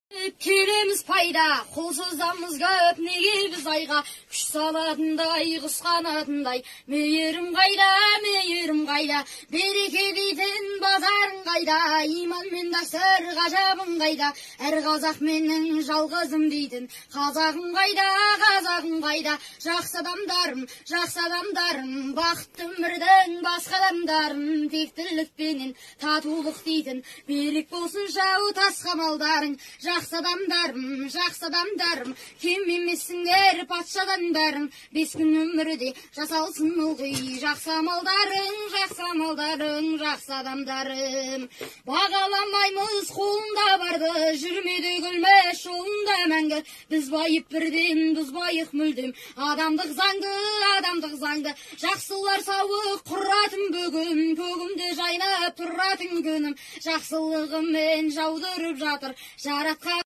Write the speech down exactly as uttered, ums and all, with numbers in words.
Келеміз пайда, қолсыздамыз көп, неге біз айға күш салатындай, құс қанатындай. Мейірім қайда, мейірім қайда, береке дейтін базарың қайда, иман мен дәстүр ғажабың қайда, әр қазақ менің жалғызым дейтін қазағым қайда, қазағым қайда. Жақсы адамдарым, жақсы адамдарым, бақытты өмірдің басқа адамдарым, тектілікпенен татулық дейтін берік болсын жау тас қамалдарың. Жақсы адамдарым, жақсы адамдарым, кем емессіңдер патшадан бәрің. Бес күн өмірде жасалсын ылғи, жақсы амалдарың, жақсы амалдарың, жақсы адамдарым. Бағаламаймыз қолында барды, жүрмеді күлмес жолында мәңгі. Біз байып бірден, бұзбайық мүлдем адамдық заңды, адамдық заңды. Жақсылар сауық құратын бүгін, көгімде жайнап тұратын күнім. Жақсылығымен жаудырып жатыр жаратқан